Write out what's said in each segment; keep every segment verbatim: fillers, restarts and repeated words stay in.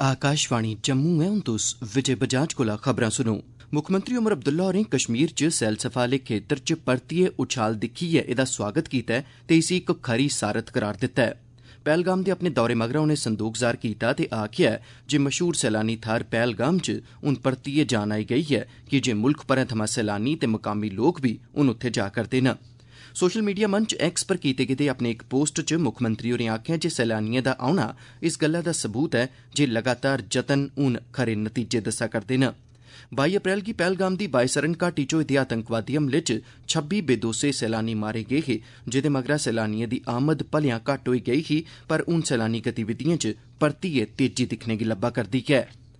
आकाशवाणी जम्मू है। हुण तुस विजय बजाज कोला खबरां सुनो। मुक्खमंत्री उमर अब्दुल्ला होरें कश्मीर च सैलसफा आह्ले खेतर च परतियै उछाल दिक्खियै एह्दा स्वागत कीता ऐ ते इसी इक खरी सारत करार दित्ता ऐ। पहलगाम दे अपने दौरे मगरा उनें संदोख ज़ाहर कीता ते आखेआ जे मशहूर सैलानी थाह्र पहलगाम च हुण परतियै जान आई गेई ऐ कीजे मुल्ख भरै थमां सैलानी ते मकामी लोक बी हुण उत्थे जा करदे न। सोशल मीडिया मंच एक्स पर कीते गेदे अपने इक पोस्ट च मुक्खमंत्री होरें आखेआ जे सैलानिएं दा औना इस गल्ला दा सबूत ऐ जे लगातार जतन हुण खरे नतीजे दस्सा करदे न। बाई अप्रैल गी पहलगाम दी बायसरन घाटी च होए दे आतंकवादी हमले च छब्बी बेदोसे सैलानी मारे गे हे, जेह्दे मगरा सैलानिएं दी आमद भलेआं घट्ट होई गेई ही, पर हुण सैलानी गतिविधिएं च परतियै तेजी दिक्खने गी लब्भा करदी ऐ।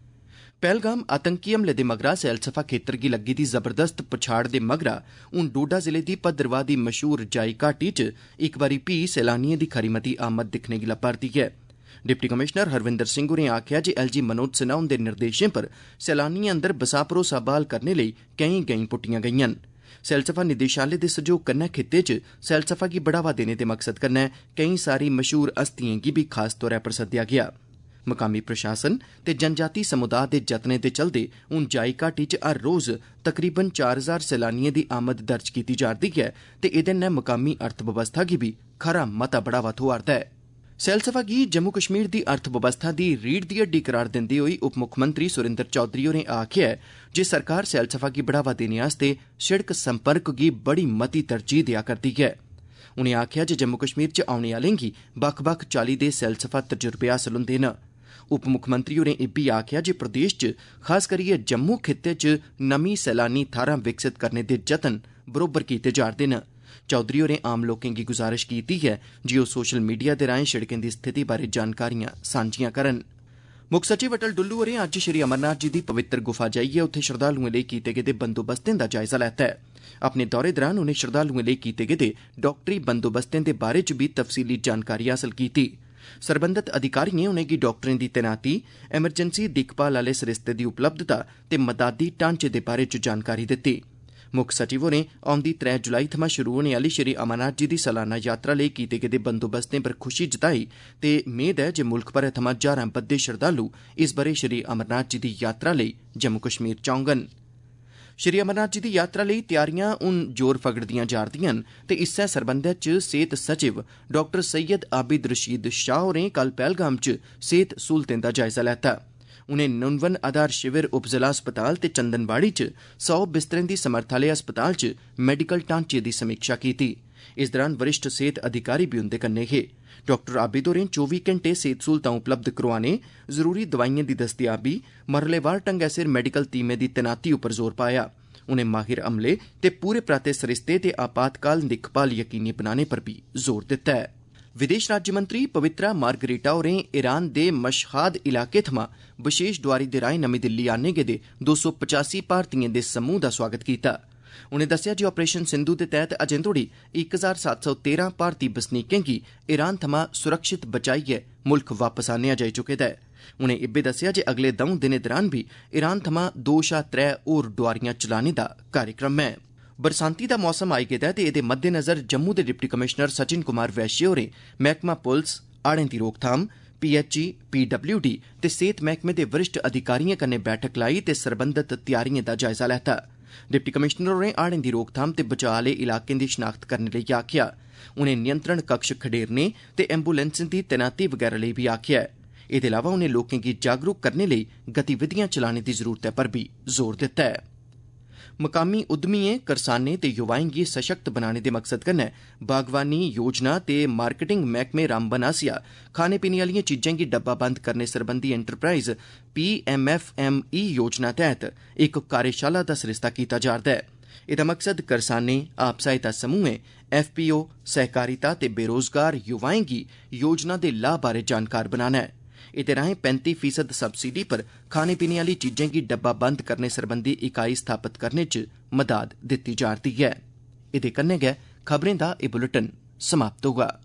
पहलगाम आतंकी हमले दे मगरा सैलसफा खेतर गी लग्गी दी जबरदस्त पछाड़ दे मगरा हुण डोडा जिले दी भद्रवाह दी मशहूर जाई घाटी च इक बारी फ्ही सैलानिएं दी खरी मती आमद दिक्खने गी लब्भा'रदी ऐ। डिप्टी कमिशनर हरविंदर सिंह होरें आखेआ जे एल जी मनोज सिन्हा हुंदे निर्देशें पर सैलानिएं अंदर बसा भरोसा बहाल करने लेई केईं गैंईं पुट्टियां गेईआं न। सैलसफा निदेशालय दे सैह्योग कन्नै खित्ते च सैलसफा गी बढ़ावा देने दे मकसद कन्नै केईं सारी मशहूर हस्तिएं गी बी खास तौरा पर सद्देआ गेआ। मकामी प्रशासन ते जनजाति समुदाय दे जतनें दे चलदे हुण जाई घाटी च हर रोज तकरीबन चार हजार सैलानिएं दी आमद दर्ज कीती जा'रदी ऐ ते एह्दे नै मकामी अर्थबवस्था गी बी खरा मता बढ़ावा थ्होआ'रदा ऐ। सैलसफा गी जम्मू कश्मीर दी अर्थबवस्था दी रीढ़ दी हड्डी करार दिंदे होई उप मुक्खमंत्री सुरेंद्र चौधरी होरें आखेआ ऐ जे सरकार सैलसफा गी बढ़ावा देने आस्तै शिड़क संपर्क गी बड़ी मती तरजीह देआ करदी ऐ। उनें आखेआ जे जम्मू कश्मीर च औने आह्लें गी बक्ख बक्ख चाल्ली दे सैलसफा तजुर्बे हासल हुंदे न। उप मुक्खमंत्री होरें इब्बी आखेआ जे प्रदेश च खास करियै जम्मू खित्ते च नमीं सैलानी थाह्रां विकसित करने दे जतन बरोबर कीते जा'रदे न। चौधरी होरें आम लोकें गी गुजारिश कीती है जे ओह् सोशल मीडिया दे राएं शिड़कें दी स्थिति बारै जानकारियां सांझियां करन। मुक्ख सचिव अटल डुल्लू होरें अज्ज श्री अमरनाथ जी दी पवित्र गुफा जाइयै उत्थे श्रद्धालुएं लेई कीते गेदे बंदोबस्तें दा जायजा लैता ऐ। अपने दौरे दौरान उनें श्रद्धालुएं लेई कीते गेदे डाक्टरी बंदोबस्तें दे बारे च बी तफसीली जानकारी हासल कीती। सरबंधत अधिकारिएं उनेंगी डाक्टरें दी तैनाती, एमरजेंसी दिक्खभाल आह्ले सरिस्ते दी उपलब्धता ते मदादी ढांचे दे बारे च जानकारी दित्ती। मुक्ख सचिव होरें औंदी त्रै जुलाई थमां शुरू होने आह्ली श्री अमरनाथ जी दी सालाना यात्रा लेई कीते गेदे बंदोबस्तें पर खुशी जताई ते मेद ऐ जे मुल्ख भरै थमां ज्हारां बद्दे श्रद्धालु इस ब'रे श्री अमरनाथ जी दी यात्रा लेई जम्मू कश्मीर च औङन। श्री अमरनाथ जी दी यात्रा लेई तैयारियां हुण जोर फगड़दियां जा'रदियां न ते इस्सै सरबंधै च सेहत सचिव डाक्टर सैयद आबिद रशीद शाह होरें कल पहलगाम च सेहत सहूलतें दा जायजा लैता। उनें नुनवन आधार शिविर उपजिला अस्पताल ते चंदनबाड़ी च सौ बिस्तरें दी समर्थ आह्ले अस्पताल च मैडिकल ढांचे दी समीक्षा कीती। इस दौरान वरिष्ठ सेहत अधिकारी बी उंदे कन्नै हे। डाक्टर आबिद होरें चौबी घैंटे सेहत सहूलतां उपलब्ध करोआने, जरूरी दवाइएं दी दस्तयाबी, मरहलेवार ढंगै सिर मैडिकल टीमें दी तैनाती उप्पर जोर पाया। उनें माहिर अमले ते पूरे पराते सरिस्ते ते आपातकाल दिक्खभाल यकीनी बनाने पर भी जोर दित्ता ऐ। विदेश राज्यमंत्री पवित्रा मार्गरीटा होरें ईरान दे मशहाद इलाके थमां विशेष डोआरी दे राएं नमीं दिल्ली आह्न्ने गेदे दो सौ पचासी भारतीयें दे समूह दा स्वागत कीता। उनें दस्सेआ जे ऑपरेशन सिंधु दे तैह्त अजें तोड़ी इक हजार सत्त सौ तेरां भारती बसनीकें गी ईरान थमां सुरक्षित बचाइयै मुल्ख वापस आह्न्नेआ जाई चुके दा ऐ। उनें इब्बे दस्सेआ जे अगले द'ऊं दिनें दौरान बी ईरान थमां दो शा त्रै होर डोआरियां चलाने दा कार्यक्रम ऐ। बरसांती दा मौसम आई गेदा ऐ ते एह्दे मद्देनज़र जम्मू दे डिप्टी कमिशनर सचिन कुमार वैश्य होरें मैह्कमा पुलस, हाड़ें दी रोकथाम, पीएचई, पीडब्ल्यूडी ते सेहत मैह्कमे दे वरिष्ठ अधिकारिएं कन्नै बैठक लाई ते सरबंधत तैयारिएं दा जायजा लैता। डिप्टी कमिशनर होरें हाड़ें दी रोकथाम ते बचाव आह्ले इलाकें दी शनाख्त करने लेई आखेआ। उनें नियंत्रण कक्ष खडेरने ते एम्बुलेंसें दी तैनाती वगैरा लेई बी आखेआ ऐ। एह्दे अलावा उनें लोकें गी जागरूक करने लेई गतिविधियां चलाने दी जरूरतै पर बी जोर दित्ता ऐ। मकामी उद्यमिएं, करसानें ते युवाएं गी सशक्त बनाने दे मकसद कन्नै बागवानी योजना ते मार्केटिंग मैह्कमे रामबन आसेआ खाने पीने आह्लिएं चीजें गी डब्बाबंद करने सरबंधी enterprise P M F M E योजना तैह्त इक कार्यशाला दा सरिस्ता कीता जा'रदा ऐ। एह्दा मकसद करसानें, आप सहायता समूहें, एफ पी ओ, सहकारिता ते बेरोजगार युवाएं गी योजना दे लाह् बारै जानकार बनाना ऐ। एह्दे राहें पैंती फीसद सबसिडी पर खाने पीने आह्ली चीजें गी डब्बा बंद करने सरबंधी इकाई स्थापत करने च मदाद दित्ती जा'रदी ऐ। एह्दे कन्नै गै खबरें दा एह् बुलेटिन समाप्त होगा।